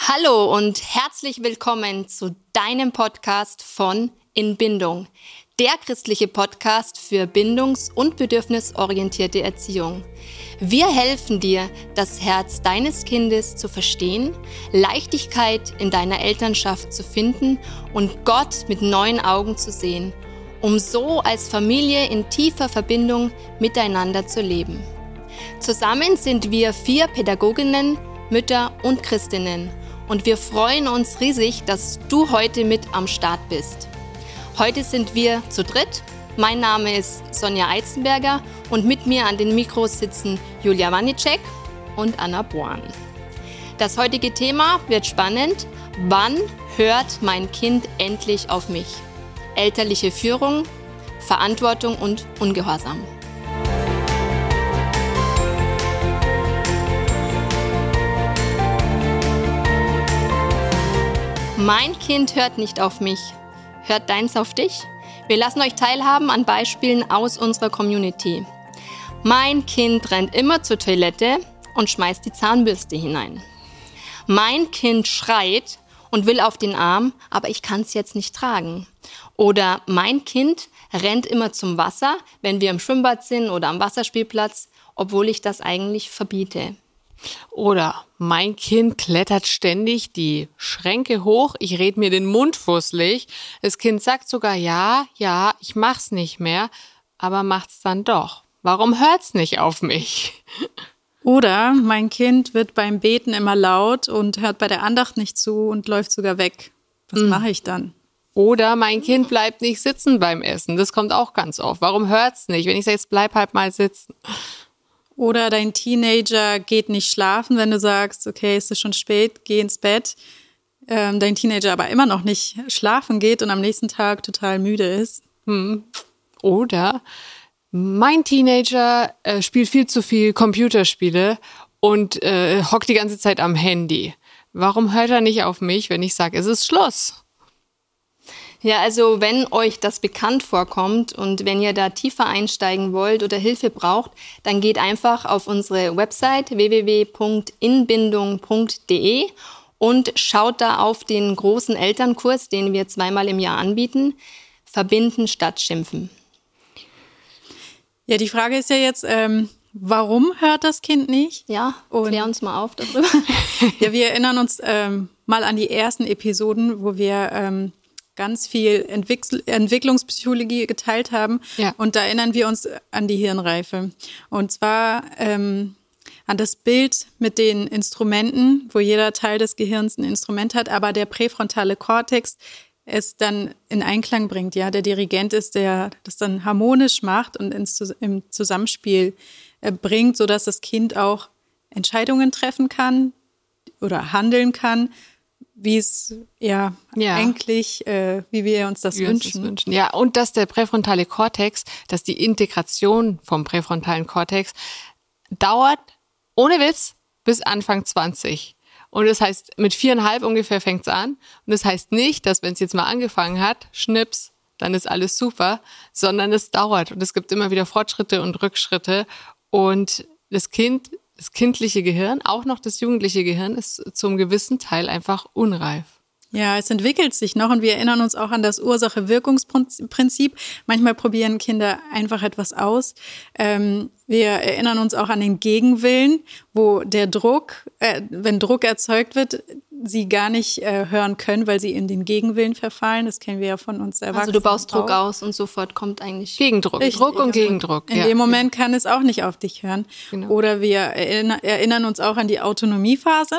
Hallo und herzlich willkommen zu deinem Podcast von In Bindung, der christliche Podcast für bindungs- und bedürfnisorientierte Erziehung. Wir helfen dir, das Herz deines Kindes zu verstehen, Leichtigkeit in deiner Elternschaft zu finden und Gott mit neuen Augen zu sehen, um so als Familie in tiefer Verbindung miteinander zu leben. Zusammen sind wir 4 Pädagoginnen, Mütter und Christinnen. Und wir freuen uns riesig, dass du heute mit am Start bist. Heute sind wir zu dritt. Mein Name ist Sonja Eizenberger und mit mir an den Mikros sitzen Julia Wanicek und Anna Born. Das heutige Thema wird spannend. Wann hört mein Kind endlich auf mich? Elterliche Führung, Verantwortung und Ungehorsam. Mein Kind hört nicht auf mich. Hört deins auf dich? Wir lassen euch teilhaben an Beispielen aus unserer Community. Mein Kind rennt immer zur Toilette und schmeißt die Zahnbürste hinein. Mein Kind schreit und will auf den Arm, aber ich kann es jetzt nicht tragen. Oder mein Kind rennt immer zum Wasser, wenn wir im Schwimmbad sind oder am Wasserspielplatz, obwohl ich das eigentlich verbiete. Oder mein Kind klettert ständig die Schränke hoch, ich rede mir den Mund fusselig. Das Kind sagt sogar, ja, ich mach's nicht mehr, aber macht's dann doch. Warum hört's nicht auf mich? Oder mein Kind wird beim Beten immer laut und hört bei der Andacht nicht zu und läuft sogar weg. Was mache ich dann? Oder mein Kind bleibt nicht sitzen beim Essen. Das kommt auch ganz oft. Warum hört's nicht? Wenn ich sage, jetzt bleib halt mal sitzen. Oder dein Teenager geht nicht schlafen, wenn du sagst, okay, es ist schon spät, geh ins Bett. Dein Teenager aber immer noch nicht schlafen geht und am nächsten Tag total müde ist. Oder mein Teenager spielt viel zu viel Computerspiele und hockt die ganze Zeit am Handy. Warum hört er nicht auf mich, wenn ich sage, es ist Schluss? Ja, also wenn euch das bekannt vorkommt und wenn ihr da tiefer einsteigen wollt oder Hilfe braucht, dann geht einfach auf unsere Website www.inbindung.de und schaut da auf den großen Elternkurs, den wir 2-mal im Jahr anbieten, Verbinden statt Schimpfen. Ja, die Frage ist ja jetzt, warum hört das Kind nicht? Ja, klär uns mal auf darüber. Ja, wir erinnern uns mal an die ersten Episoden, wo wir ganz viel Entwicklungspsychologie geteilt haben. Ja. Und da erinnern wir uns an die Hirnreife. Und zwar an das Bild mit den Instrumenten, wo jeder Teil des Gehirns ein Instrument hat, aber der präfrontale Kortex es dann in Einklang bringt. Ja, der Dirigent ist, der das dann harmonisch macht und im Zusammenspiel bringt, sodass das Kind auch Entscheidungen treffen kann oder handeln kann, wie es eigentlich, wie wir uns das wünschen. Ja, und dass der präfrontale Kortex, dass die Integration vom präfrontalen Kortex dauert, ohne Witz, bis Anfang 20. Und das heißt, mit 4,5 ungefähr fängt's an. Und das heißt nicht, dass wenn es jetzt mal angefangen hat, schnips, dann ist alles super, sondern es dauert. Und es gibt immer wieder Fortschritte und Rückschritte. Und das kindliche Gehirn, auch noch das jugendliche Gehirn, ist zum gewissen Teil einfach unreif. Ja, es entwickelt sich noch und wir erinnern uns auch an das Ursache-Wirkungsprinzip. Manchmal probieren Kinder einfach etwas aus. Wir erinnern uns auch an den Gegenwillen, wo der Druck, wenn Druck erzeugt wird, sie gar nicht hören können, weil sie in den Gegenwillen verfallen. Das kennen wir ja von uns Erwachsenen. Also du baust Druck aus und sofort kommt eigentlich Gegendruck. Richtig. Druck und Gegendruck. In dem Moment kann es auch nicht auf dich hören. Genau. Oder wir erinnern uns auch an die Autonomiephase,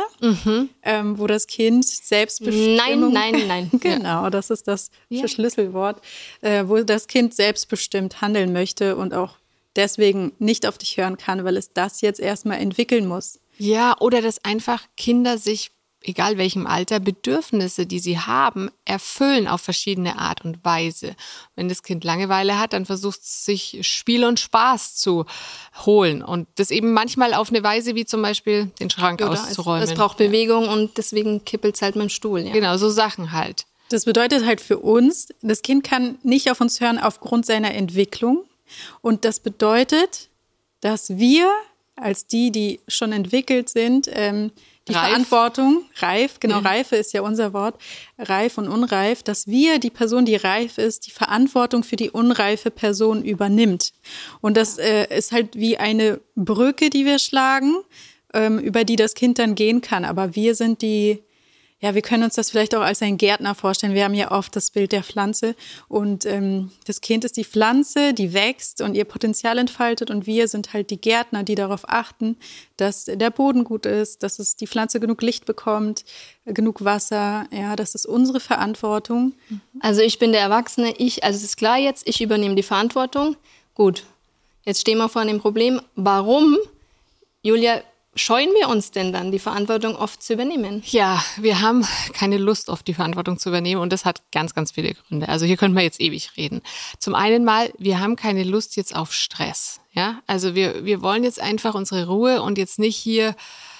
wo das Kind Selbstbestimmung... Nein. Genau, das ist das Schlüsselwort, wo das Kind selbstbestimmt handeln möchte und auch deswegen nicht auf dich hören kann, weil es das jetzt erstmal entwickeln muss. Ja, oder dass einfach Kinder sich, egal welchem Alter, Bedürfnisse, die sie haben, erfüllen auf verschiedene Art und Weise. Wenn das Kind Langeweile hat, dann versucht es sich Spiel und Spaß zu holen. Und das eben manchmal auf eine Weise wie zum Beispiel den Schrank auszuräumen. Es braucht Bewegung und deswegen kippelt es halt mit dem Stuhl. Ja. Genau, so Sachen halt. Das bedeutet halt für uns, das Kind kann nicht auf uns hören aufgrund seiner Entwicklung. Und das bedeutet, dass wir als die schon entwickelt sind, die Verantwortung, reif, genau, Reife ist ja unser Wort, reif und unreif, dass wir, die Person, die reif ist, die Verantwortung für die unreife Person übernimmt. Und das ist halt wie eine Brücke, die wir schlagen, über die das Kind dann gehen kann. Aber wir sind wir können uns das vielleicht auch als ein Gärtner vorstellen. Wir haben ja oft das Bild der Pflanze und das Kind ist die Pflanze, die wächst und ihr Potenzial entfaltet und wir sind halt die Gärtner, die darauf achten, dass der Boden gut ist, dass die Pflanze genug Licht bekommt, genug Wasser. Ja, das ist unsere Verantwortung. Also ich bin der Erwachsene, also es ist klar jetzt, ich übernehme die Verantwortung. Gut, jetzt stehen wir vor dem Problem, warum, Julia, scheuen wir uns denn dann, die Verantwortung oft zu übernehmen? Ja, wir haben keine Lust, oft die Verantwortung zu übernehmen und das hat ganz, ganz viele Gründe. Also hier könnten wir jetzt ewig reden. Zum einen mal, wir haben keine Lust jetzt auf Stress. Ja, also wir wollen jetzt einfach unsere Ruhe und jetzt nicht hier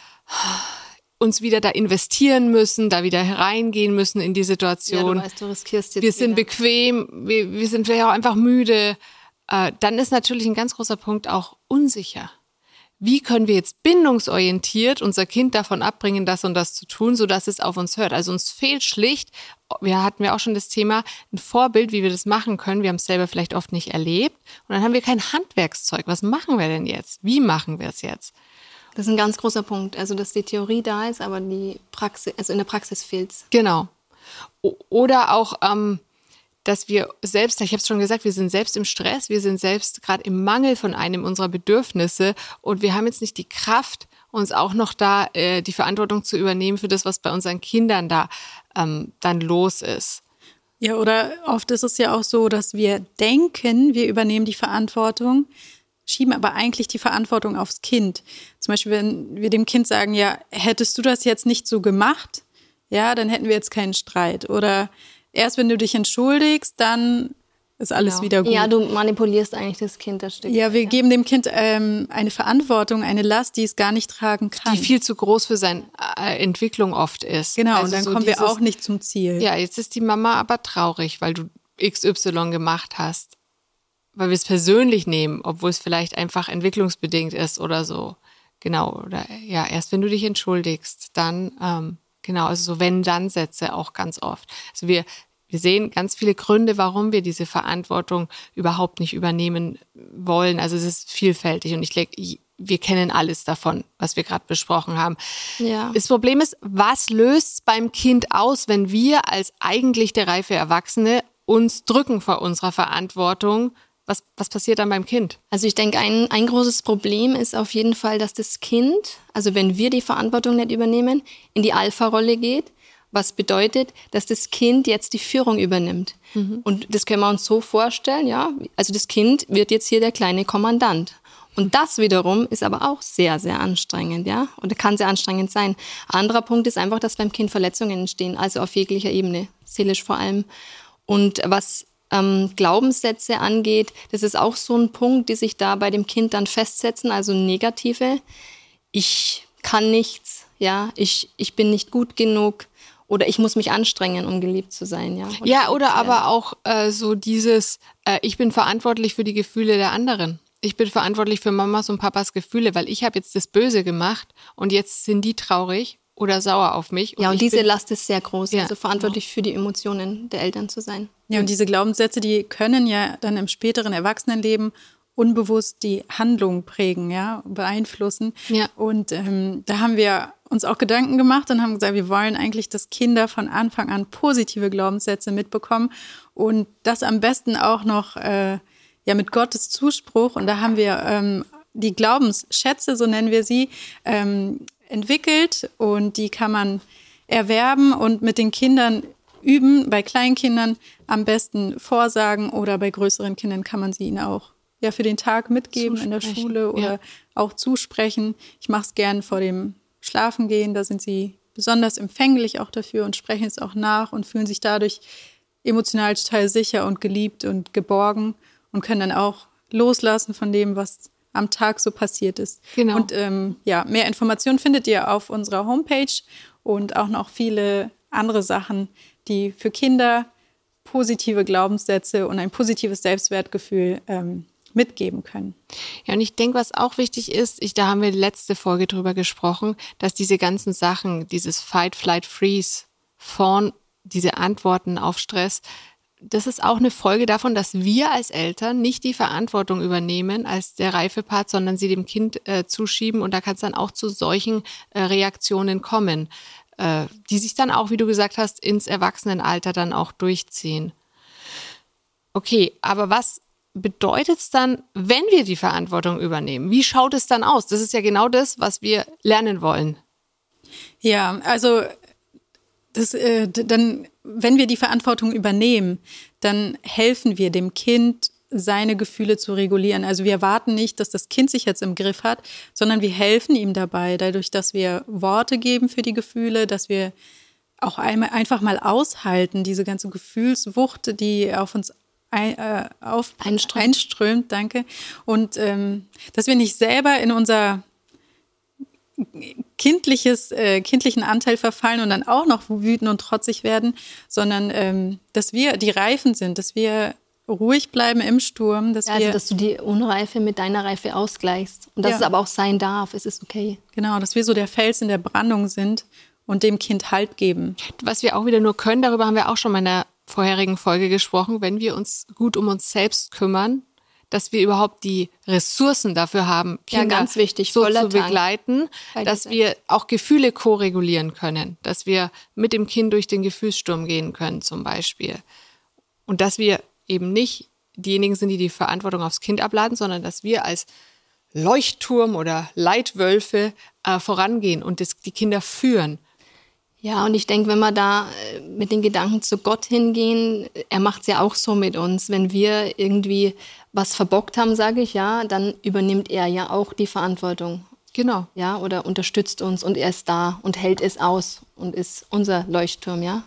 uns wieder da investieren müssen, da wieder hereingehen müssen in die Situation. Ja, du weißt, du riskierst jetzt wir sind bequem, wir sind vielleicht auch einfach müde. Dann ist natürlich ein ganz großer Punkt auch unsicher. Wie können wir jetzt bindungsorientiert unser Kind davon abbringen, das und das zu tun, sodass es auf uns hört? Also uns fehlt schlicht, hatten wir auch schon das Thema, ein Vorbild, wie wir das machen können. Wir haben es selber vielleicht oft nicht erlebt. Und dann haben wir kein Handwerkszeug. Was machen wir denn jetzt? Wie machen wir es jetzt? Das ist ein ganz großer Punkt. Also, dass die Theorie da ist, aber die Praxis, also in der Praxis fehlt es. Genau. Oder auch, dass wir selbst, ich habe es schon gesagt, wir sind selbst im Stress, wir sind selbst gerade im Mangel von einem unserer Bedürfnisse und wir haben jetzt nicht die Kraft, uns auch noch da die Verantwortung zu übernehmen für das, was bei unseren Kindern da dann los ist. Ja, oder oft ist es ja auch so, dass wir denken, wir übernehmen die Verantwortung, schieben aber eigentlich die Verantwortung aufs Kind. Zum Beispiel, wenn wir dem Kind sagen, ja, hättest du das jetzt nicht so gemacht, ja, dann hätten wir jetzt keinen Streit. Oder erst wenn du dich entschuldigst, dann ist alles wieder gut. Ja, du manipulierst eigentlich das Kind das Stück. Ja, wir geben dem Kind eine Verantwortung, eine Last, die es gar nicht tragen kann. Die viel zu groß für seine Entwicklung oft ist. Genau, also und dann kommen wir auch nicht zum Ziel. Ja, jetzt ist die Mama aber traurig, weil du XY gemacht hast. Weil wir es persönlich nehmen, obwohl es vielleicht einfach entwicklungsbedingt ist oder so. Genau, oder ja, erst wenn du dich entschuldigst, dann genau, also so Wenn-Dann-Sätze auch ganz oft. Also wir sehen ganz viele Gründe, warum wir diese Verantwortung überhaupt nicht übernehmen wollen. Also es ist vielfältig und ich denke, wir kennen alles davon, was wir gerade besprochen haben. Ja. Das Problem ist, was löst es beim Kind aus, wenn wir als eigentlich der reife Erwachsene uns drücken vor unserer Verantwortung? Was passiert dann beim Kind? Also ich denke, ein großes Problem ist auf jeden Fall, dass das Kind, also wenn wir die Verantwortung nicht übernehmen, in die Alpha-Rolle geht, was bedeutet, dass das Kind jetzt die Führung übernimmt. Und das können wir uns so vorstellen, ja, also das Kind wird jetzt hier der kleine Kommandant. Und das wiederum ist aber auch sehr, sehr anstrengend, ja, oder kann sehr anstrengend sein. Anderer Punkt ist einfach, dass beim Kind Verletzungen entstehen, also auf jeglicher Ebene, seelisch vor allem. Und was Glaubenssätze angeht, das ist auch so ein Punkt, die sich da bei dem Kind dann festsetzen, also negative. Ich kann nichts, ja, ich bin nicht gut genug oder ich muss mich anstrengen, um geliebt zu sein, ja. Oder aber auch so dieses, ich bin verantwortlich für die Gefühle der anderen. Ich bin verantwortlich für Mamas und Papas Gefühle, weil ich habe jetzt das Böse gemacht und jetzt sind die traurig oder sauer auf mich. Und diese Last ist sehr groß, also verantwortlich für die Emotionen der Eltern zu sein. Ja, und diese Glaubenssätze, die können ja dann im späteren Erwachsenenleben unbewusst die Handlung prägen, ja, beeinflussen. Ja. Und da haben wir uns auch Gedanken gemacht und haben gesagt, wir wollen eigentlich, dass Kinder von Anfang an positive Glaubenssätze mitbekommen und das am besten auch noch mit Gottes Zuspruch. Und da haben wir die Glaubensschätze, so nennen wir sie, entwickelt und die kann man erwerben und mit den Kindern üben. Bei kleinen Kindern am besten vorsagen oder bei größeren Kindern kann man sie ihnen auch für den Tag mitgeben in der Schule oder auch zusprechen. Ich mache es gern vor dem Schlafengehen, da sind sie besonders empfänglich auch dafür und sprechen es auch nach und fühlen sich dadurch emotional total sicher und geliebt und geborgen und können dann auch loslassen von dem, was am Tag so passiert ist. Genau. Und mehr Informationen findet ihr auf unserer Homepage und auch noch viele andere Sachen, die für Kinder positive Glaubenssätze und ein positives Selbstwertgefühl mitgeben können. Ja, und ich denke, was auch wichtig ist, da haben wir letzte Folge drüber gesprochen, dass diese ganzen Sachen, dieses Fight, Flight, Freeze, diese Antworten auf Stress, das ist auch eine Folge davon, dass wir als Eltern nicht die Verantwortung übernehmen als der Reifepart, sondern sie dem Kind zuschieben. Und da kann es dann auch zu solchen Reaktionen kommen, die sich dann auch, wie du gesagt hast, ins Erwachsenenalter dann auch durchziehen. Okay, aber was bedeutet es dann, wenn wir die Verantwortung übernehmen? Wie schaut es dann aus? Das ist ja genau das, was wir lernen wollen. Ja, also dann, wenn wir die Verantwortung übernehmen, dann helfen wir dem Kind, seine Gefühle zu regulieren. Also wir erwarten nicht, dass das Kind sich jetzt im Griff hat, sondern wir helfen ihm dabei, dadurch, dass wir Worte geben für die Gefühle, dass wir auch einfach mal aushalten, diese ganze Gefühlswucht, die auf uns einströmt, danke. Und dass wir nicht selber in unser kindlichen Anteil verfallen und dann auch noch wütend und trotzig werden, sondern dass wir die Reifen sind, dass wir ruhig bleiben im Sturm. Dass du die Unreife mit deiner Reife ausgleichst und dass es aber auch sein darf, es ist okay. Genau, dass wir so der Fels in der Brandung sind und dem Kind Halt geben. Was wir auch wieder nur können, darüber haben wir auch schon mal in der vorherigen Folge gesprochen, wenn wir uns gut um uns selbst kümmern, dass wir überhaupt die Ressourcen dafür haben, Kinder ganz wichtig, so zu begleiten, dass wir auch Gefühle ko-regulieren können, dass wir mit dem Kind durch den Gefühlssturm gehen können zum Beispiel. Und dass wir eben nicht diejenigen sind, die die Verantwortung aufs Kind abladen, sondern dass wir als Leuchtturm oder Leitwölfe vorangehen und die Kinder führen. Ja, und ich denke, wenn wir da mit den Gedanken zu Gott hingehen, er macht es ja auch so mit uns. Wenn wir irgendwie was verbockt haben, sage ich, ja, dann übernimmt er ja auch die Verantwortung. Genau. Ja, oder unterstützt uns und er ist da und hält es aus und ist unser Leuchtturm, ja.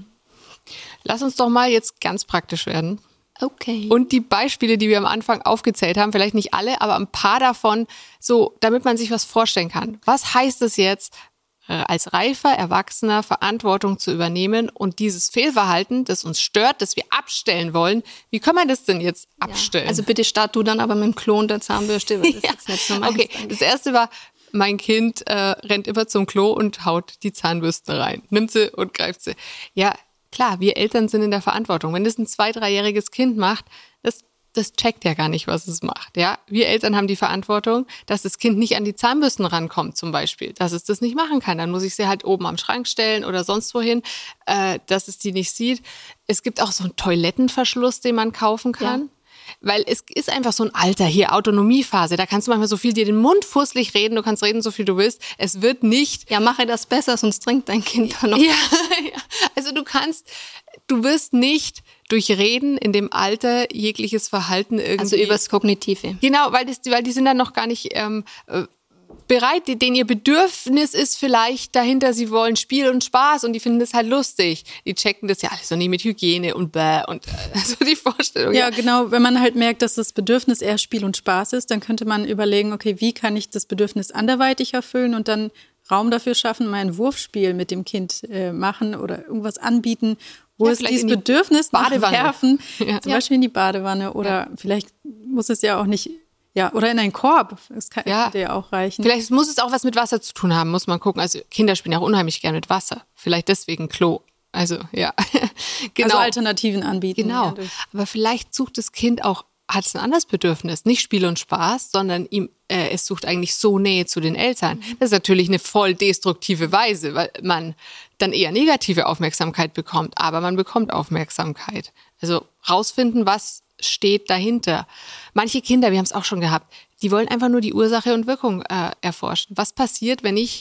Lass uns doch mal jetzt ganz praktisch werden. Okay. Und die Beispiele, die wir am Anfang aufgezählt haben, vielleicht nicht alle, aber ein paar davon, so, damit man sich was vorstellen kann. Was heißt es jetzt, als reifer Erwachsener Verantwortung zu übernehmen und dieses Fehlverhalten, das uns stört, das wir abstellen wollen, wie können wir das denn jetzt abstellen? Ja, also bitte start du dann aber mit dem Klo und der Zahnbürste, weil das jetzt nicht so meins. Okay, das erste war, mein Kind rennt immer zum Klo und haut die Zahnbürste rein, nimmt sie und greift sie. Ja, klar, wir Eltern sind in der Verantwortung. Wenn das ein 2-3-jähriges Kind macht, das checkt ja gar nicht, was es macht. Ja, wir Eltern haben die Verantwortung, dass das Kind nicht an die Zahnbürsten rankommt zum Beispiel, dass es das nicht machen kann. Dann muss ich sie halt oben am Schrank stellen oder sonst wohin, dass es die nicht sieht. Es gibt auch so einen Toilettenverschluss, den man kaufen kann. Ja. Weil es ist einfach so ein Alter hier, Autonomiephase. Da kannst du manchmal so viel dir den Mund fusselig reden, du kannst reden, so viel du willst. Es wird nicht... Ja, mache das besser, sonst trinkt dein Kind dann noch. Ja, also du wirst nicht durch Reden in dem Alter jegliches Verhalten irgendwie... Also übers Kognitive. Genau, weil die sind dann noch gar nicht bereit, denen ihr Bedürfnis ist vielleicht dahinter, sie wollen Spiel und Spaß und die finden das halt lustig. Die checken das ja alles so nicht mit Hygiene und bäh und so die Vorstellung. Ja, genau, wenn man halt merkt, dass das Bedürfnis eher Spiel und Spaß ist, dann könnte man überlegen, okay, wie kann ich das Bedürfnis anderweitig erfüllen und dann Raum dafür schaffen, mal ein Wurfspiel mit dem Kind machen oder irgendwas anbieten, wo es dieses Bedürfnis werfen, zum Beispiel in die Badewanne oder vielleicht muss es ja auch nicht, oder in einen Korb, das könnte ja auch reichen. Vielleicht muss es auch was mit Wasser zu tun haben, muss man gucken. Also Kinder spielen auch unheimlich gerne mit Wasser, vielleicht deswegen Klo. Also ja, genau. Also Alternativen anbieten. Genau, aber vielleicht sucht das Kind auch, hat es ein anderes Bedürfnis, nicht Spiel und Spaß, sondern es sucht eigentlich so Nähe zu den Eltern. Das ist natürlich eine voll destruktive Weise, weil man dann eher negative Aufmerksamkeit bekommt, aber man bekommt Aufmerksamkeit. Also rausfinden, was steht dahinter. Manche Kinder, wir haben es auch schon gehabt, die wollen einfach nur die Ursache und Wirkung erforschen. Was passiert, wenn ich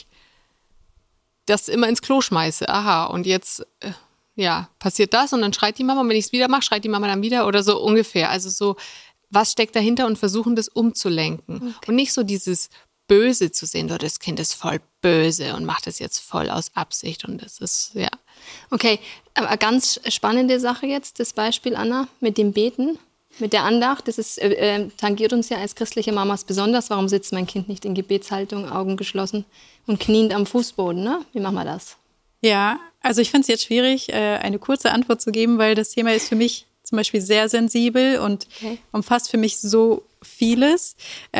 das immer ins Klo schmeiße? Aha, und jetzt passiert das und dann schreit die Mama, und wenn ich es wieder mache, schreit die Mama dann wieder oder so ungefähr. Also so, was steckt dahinter und versuchen das umzulenken. Okay. Und nicht so dieses Böse zu sehen, so das Kind ist voll böse und macht das jetzt voll aus Absicht und das ist, ja. Okay, aber eine ganz spannende Sache jetzt, das Beispiel, Anna, mit dem Beten, mit der Andacht, das ist, tangiert uns ja als christliche Mamas besonders. Warum sitzt mein Kind nicht in Gebetshaltung, Augen geschlossen und kniend am Fußboden, ne? Wie machen wir das? Ja, also ich finde es jetzt schwierig, eine kurze Antwort zu geben, weil das Thema ist für mich zum Beispiel sehr sensibel und umfasst für mich so vieles.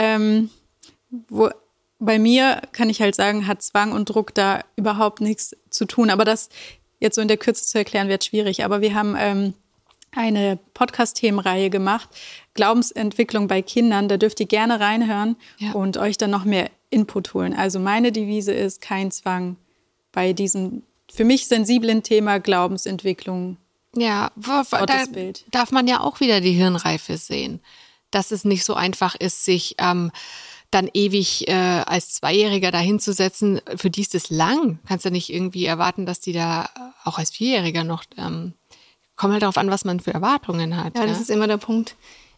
Bei mir kann ich halt sagen, hat Zwang und Druck da überhaupt nichts zu tun. Aber das jetzt so in der Kürze zu erklären, wird schwierig. Aber wir haben eine Podcast-Themenreihe gemacht, Glaubensentwicklung bei Kindern. Da dürft ihr gerne reinhören und euch dann noch mehr Input holen. Also meine Devise ist kein Zwang bei diesem für mich sensiblen Thema Glaubensentwicklung. Ja, da darf man ja auch wieder die Hirnreife sehen, dass es nicht so einfach ist, sich dann ewig als Zweijähriger da hinzusetzen. Für die ist es lang. Kannst ja nicht irgendwie erwarten, dass die da auch als Vierjähriger noch, kommt halt darauf an, was man für Erwartungen hat. Ja, das ist immer der Punkt.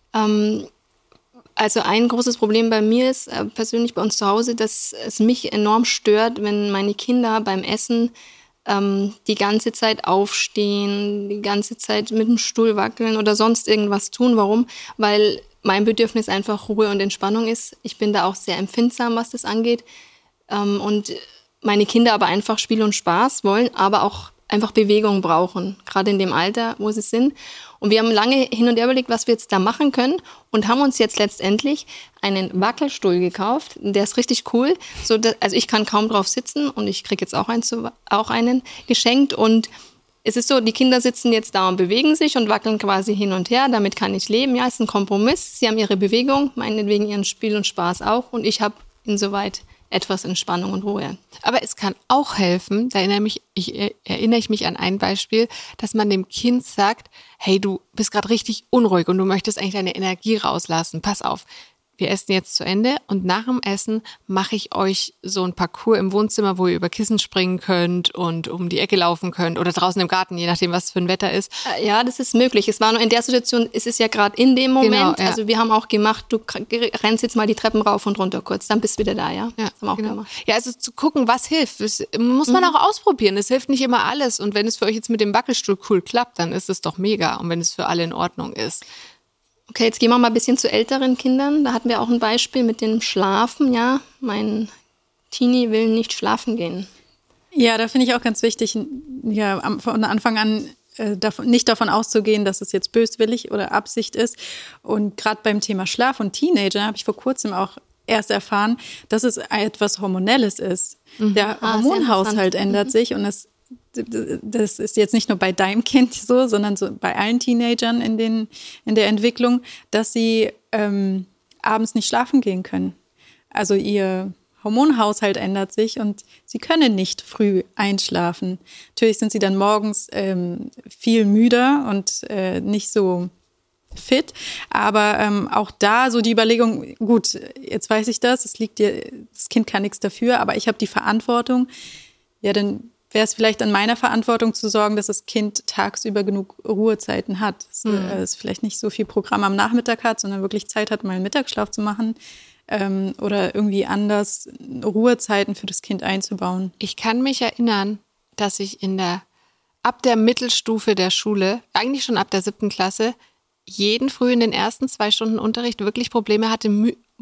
Also ein großes Problem bei mir ist persönlich bei uns zu Hause, dass es mich enorm stört, wenn meine Kinder beim Essen die ganze Zeit aufstehen, die ganze Zeit mit dem Stuhl wackeln oder sonst irgendwas tun. Warum? Weil mein Bedürfnis einfach Ruhe und Entspannung ist. Ich bin da auch sehr empfindsam, was das angeht. Und meine Kinder aber einfach Spiel und Spaß wollen, aber auch einfach Bewegung brauchen, gerade in dem Alter, wo sie sind. Und wir haben lange hin und her überlegt, was wir jetzt da machen können und haben uns jetzt letztendlich einen Wackelstuhl gekauft. Der ist richtig cool. Also ich kann kaum drauf sitzen und ich kriege jetzt auch einen geschenkt. Und es ist so, die Kinder sitzen jetzt da und bewegen sich und wackeln quasi hin und her. Damit kann ich leben. Ja, ist ein Kompromiss. Sie haben ihre Bewegung, meinetwegen ihren Spiel und Spaß auch. Und ich habe insoweit etwas Entspannung und Ruhe. Aber es kann auch helfen, da erinnere ich mich an ein Beispiel, dass man dem Kind sagt, hey, du bist gerade richtig unruhig und du möchtest eigentlich deine Energie rauslassen. Pass auf, wir essen jetzt zu Ende und nach dem Essen mache ich euch so ein Parcours im Wohnzimmer, wo ihr über Kissen springen könnt und um die Ecke laufen könnt oder draußen im Garten, je nachdem, was für ein Wetter ist. Ja, das ist möglich. Es war nur in der Situation, ist es ja gerade in dem Moment. Genau, ja. Also wir haben auch gemacht, du rennst jetzt mal die Treppen rauf und runter kurz, dann bist du wieder da, ja? Ja, das haben wir auch genau. gemacht. Ja, also zu gucken, was hilft, das muss man auch ausprobieren. Es hilft nicht immer alles und wenn es für euch jetzt mit dem Wackelstuhl cool klappt, dann ist es doch mega und wenn es für alle in Ordnung ist. Okay, jetzt gehen wir mal ein bisschen zu älteren Kindern. Da hatten wir auch ein Beispiel mit dem Schlafen. Ja, mein Teenie will nicht schlafen gehen. Ja, da finde ich auch ganz wichtig, ja, von Anfang an nicht davon auszugehen, dass es jetzt böswillig oder Absicht ist. Und gerade beim Thema Schlaf und Teenager habe ich vor kurzem auch erst erfahren, dass es etwas Hormonelles ist. Der Hormonhaushalt ändert sich und das ist jetzt nicht nur bei deinem Kind so, sondern so bei allen Teenagern in der Entwicklung, dass sie abends nicht schlafen gehen können. Also ihr Hormonhaushalt ändert sich und sie können nicht früh einschlafen. Natürlich sind sie dann morgens viel müder und nicht so fit, aber auch da so die Überlegung, gut, jetzt weiß ich das Kind kann nichts dafür, aber ich habe die Verantwortung, ja, dann wäre es vielleicht an meiner Verantwortung zu sorgen, dass das Kind tagsüber genug Ruhezeiten hat. Dass es vielleicht nicht so viel Programm am Nachmittag hat, sondern wirklich Zeit hat, mal einen Mittagsschlaf zu machen oder irgendwie anders Ruhezeiten für das Kind einzubauen. Ich kann mich erinnern, dass ich ab der Mittelstufe der Schule, eigentlich schon ab der 7. Klasse, jeden Früh in den ersten 2 Stunden Unterricht wirklich Probleme hatte,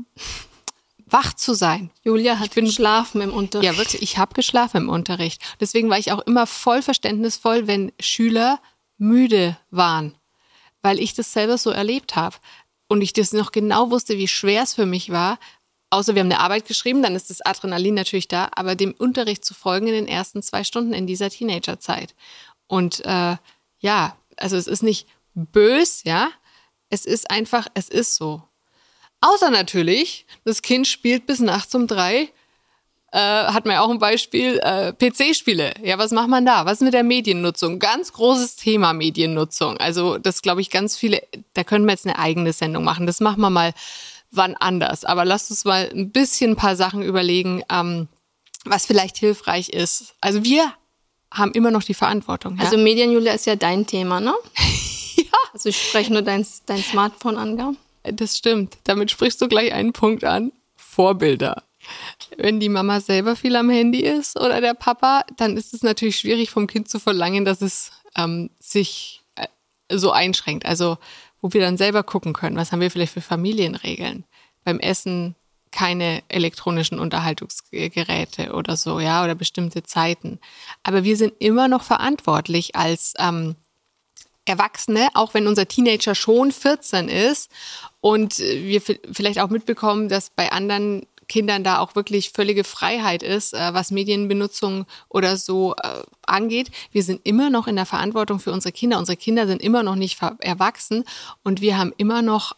wach zu sein. Julia hat geschlafen im Unterricht. Ja, wirklich, ich habe geschlafen im Unterricht. Deswegen war ich auch immer voll verständnisvoll, wenn Schüler müde waren, weil ich das selber so erlebt habe. Und ich das noch genau wusste, wie schwer es für mich war. Außer wir haben eine Arbeit geschrieben, dann ist das Adrenalin natürlich da, aber dem Unterricht zu folgen in den ersten 2 Stunden in dieser Teenagerzeit. Und also es ist nicht bös, ja, es ist einfach, es ist so. Außer natürlich, das Kind spielt bis nachts um 3, hat man ja auch ein Beispiel, PC-Spiele. Ja, was macht man da? Was ist mit der Mediennutzung? Ganz großes Thema Mediennutzung. Also das glaube ich ganz viele, da können wir jetzt eine eigene Sendung machen. Das machen wir mal wann anders. Aber lasst uns mal ein paar Sachen überlegen, was vielleicht hilfreich ist. Also wir haben immer noch die Verantwortung. Ja? Also Medien, Julia, ist ja dein Thema, ne? Ja. Also ich spreche nur dein Smartphone an, gell? Das stimmt. Damit sprichst du gleich einen Punkt an. Vorbilder. Wenn die Mama selber viel am Handy ist oder der Papa, dann ist es natürlich schwierig vom Kind zu verlangen, dass es sich so einschränkt. Also wo wir dann selber gucken können, was haben wir vielleicht für Familienregeln. Beim Essen keine elektronischen Unterhaltungsgeräte oder so, ja, oder bestimmte Zeiten. Aber wir sind immer noch verantwortlich als Erwachsene, auch wenn unser Teenager schon 14 ist und wir vielleicht auch mitbekommen, dass bei anderen Kindern da auch wirklich völlige Freiheit ist, was Medienbenutzung oder so angeht. Wir sind immer noch in der Verantwortung für unsere Kinder. Unsere Kinder sind immer noch nicht erwachsen und wir haben immer noch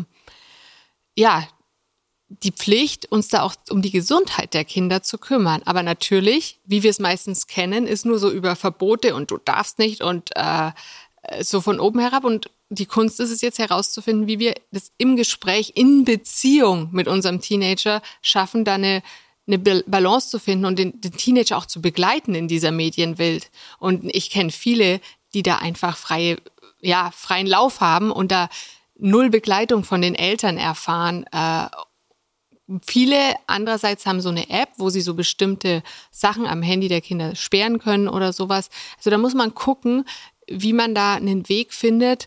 die Pflicht, uns da auch um die Gesundheit der Kinder zu kümmern. Aber natürlich, wie wir es meistens kennen, ist nur so über Verbote und du darfst nicht und so von oben herab. Und die Kunst ist es jetzt herauszufinden, wie wir das im Gespräch, in Beziehung mit unserem Teenager schaffen, da eine Balance zu finden und den Teenager auch zu begleiten in dieser Medienwelt. Und ich kenne viele, die da einfach freien Lauf haben und da null Begleitung von den Eltern erfahren. Viele andererseits haben so eine App, wo sie so bestimmte Sachen am Handy der Kinder sperren können oder sowas. Also da muss man gucken, wie man da einen Weg findet,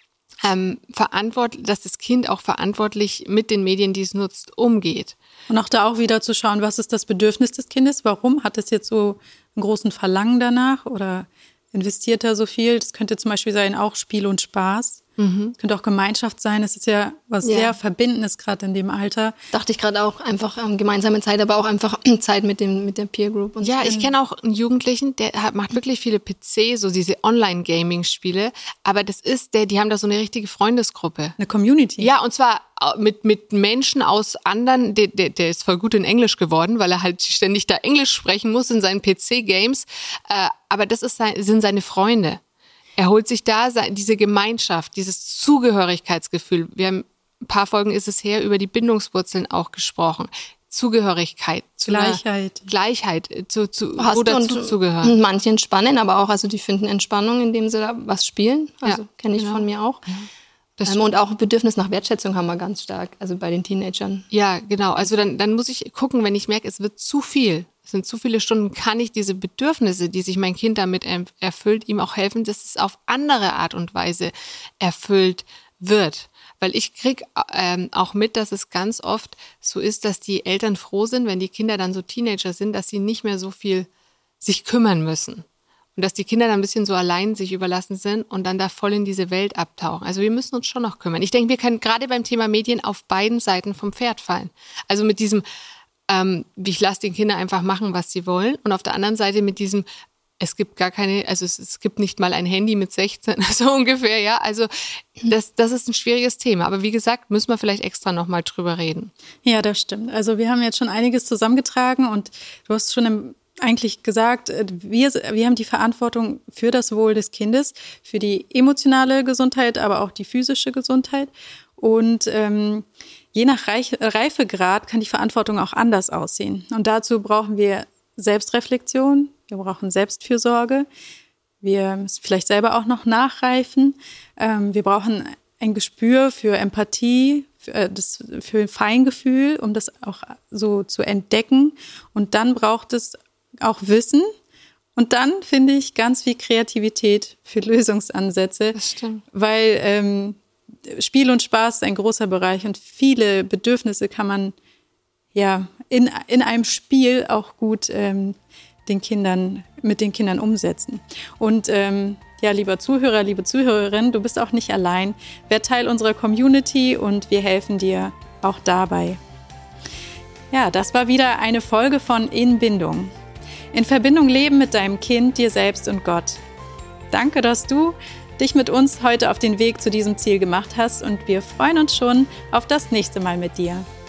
dass das Kind auch verantwortlich mit den Medien, die es nutzt, umgeht. Und auch da wieder zu schauen, was ist das Bedürfnis des Kindes? Warum hat es jetzt so einen großen Verlangen danach oder investiert er so viel? Das könnte zum Beispiel sein, auch Spiel und Spaß. Es könnte auch Gemeinschaft sein. Es ist ja was sehr Verbindendes gerade in dem Alter. Dachte ich gerade auch, einfach gemeinsame Zeit, aber auch einfach Zeit mit der Peer Group. Und ja, ich kenne auch einen Jugendlichen, der macht wirklich viele PC, so diese Online-Gaming-Spiele. Aber die haben da so eine richtige Freundesgruppe. Eine Community. Ja, und zwar mit Menschen aus anderen, der ist voll gut in Englisch geworden, weil er halt ständig da Englisch sprechen muss in seinen PC-Games. Aber das sind seine Freunde. Er holt sich da diese Gemeinschaft, dieses Zugehörigkeitsgefühl. Wir haben ein paar Folgen ist es her über die Bindungswurzeln auch gesprochen. Zugehörigkeit, Gleichheit, wo dazu zugehören. Und manche entspannen, aber auch, also die finden Entspannung, indem sie da was spielen. Also kenne ich von mir auch. Und auch Bedürfnis nach Wertschätzung haben wir ganz stark, also bei den Teenagern. Ja, genau. Also dann muss ich gucken, wenn ich merke, es wird zu viel. Es sind zu viele Stunden, kann ich diese Bedürfnisse, die sich mein Kind damit erfüllt, ihm auch helfen, dass es auf andere Art und Weise erfüllt wird. Weil ich kriege auch mit, dass es ganz oft so ist, dass die Eltern froh sind, wenn die Kinder dann so Teenager sind, dass sie nicht mehr so viel sich kümmern müssen. Und dass die Kinder dann ein bisschen so allein sich überlassen sind und dann da voll in diese Welt abtauchen. Also wir müssen uns schon noch kümmern. Ich denke, wir können gerade beim Thema Medien auf beiden Seiten vom Pferd fallen. Also mit diesem ich lasse den Kindern einfach machen, was sie wollen. Und auf der anderen Seite mit diesem, es gibt es gibt nicht mal ein Handy mit 16, so ungefähr, ja. Also das ist ein schwieriges Thema. Aber wie gesagt, müssen wir vielleicht extra nochmal drüber reden. Ja, das stimmt. Also wir haben jetzt schon einiges zusammengetragen und du hast schon eigentlich gesagt, wir haben die Verantwortung für das Wohl des Kindes, für die emotionale Gesundheit, aber auch die physische Gesundheit. Und je nach Reifegrad kann die Verantwortung auch anders aussehen. Und dazu brauchen wir Selbstreflexion, wir brauchen Selbstfürsorge, wir müssen vielleicht selber auch noch nachreifen. Wir brauchen ein Gespür für Empathie, für Feingefühl, um das auch so zu entdecken. Und dann braucht es auch Wissen. Und dann finde ich ganz viel Kreativität für Lösungsansätze. Das stimmt. Weil Spiel und Spaß ist ein großer Bereich und viele Bedürfnisse kann man ja in einem Spiel auch gut mit den Kindern umsetzen. Und lieber Zuhörer, liebe Zuhörerin, du bist auch nicht allein. Werd Teil unserer Community und wir helfen dir auch dabei. Ja, das war wieder eine Folge von In Bindung. In Verbindung leben mit deinem Kind, dir selbst und Gott. Danke, dass du dich mit uns heute auf den Weg zu diesem Ziel gemacht hast und wir freuen uns schon auf das nächste Mal mit dir.